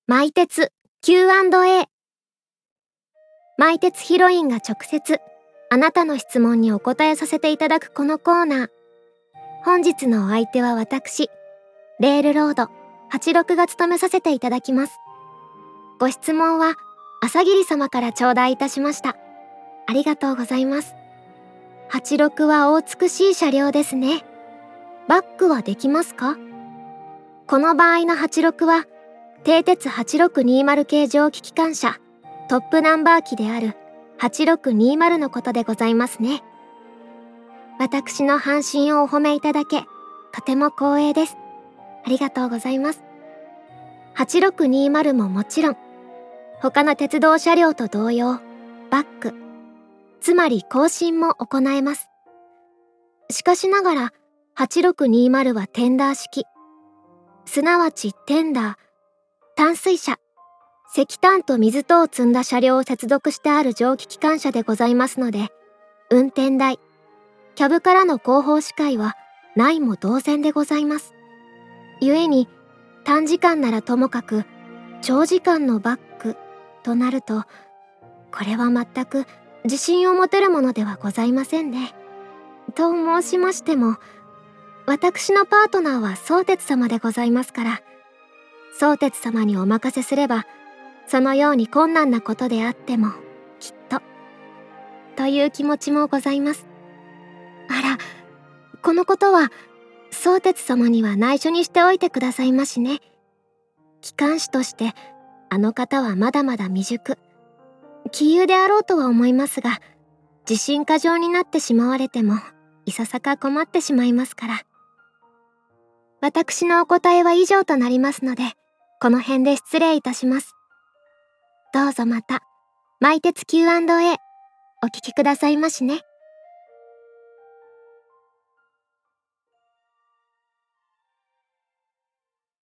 マイテツ Q&A。 マイテツヒロインが直接あなたの質問にお答えさせていただくこのコーナー。本日のお相手は私、レールロード86が務めさせていただきます。ご質問は朝霧様から頂戴いたしました。ありがとうございます。86はお美しい車両ですね。バックはできますか？この場合の86は蹄鉄8620系蒸気機関車トップナンバー機である8620のことでございますね。私の半身をお褒めいただけとても光栄です。ありがとうございます。8620ももちろん他の鉄道車両と同様バックつまり更新も行えます。しかしながら8620はテンダー式、すなわちテンダー、淡水車、石炭と水等を積んだ車両を接続してある蒸気機関車でございますので、運転台、キャブからの後方視界はないも同然でございます。故に短時間ならともかく長時間のバックとなると、これは全く自信を持てるものではございませんね。と申しましても、私のパートナーは相鉄様でございますから、相鉄様にお任せすれば、そのように困難なことであっても、きっと、という気持ちもございます。あら、このことは、相鉄様には内緒にしておいてくださいましね。機関士として、あの方はまだまだ未熟、杞憂であろうとは思いますが、自信過剰になってしまわれても、いささか困ってしまいますから。私のお答えは以上となりますので、この辺で失礼いたします。どうぞまた、マイテツ Q&A、お聞きくださいましね。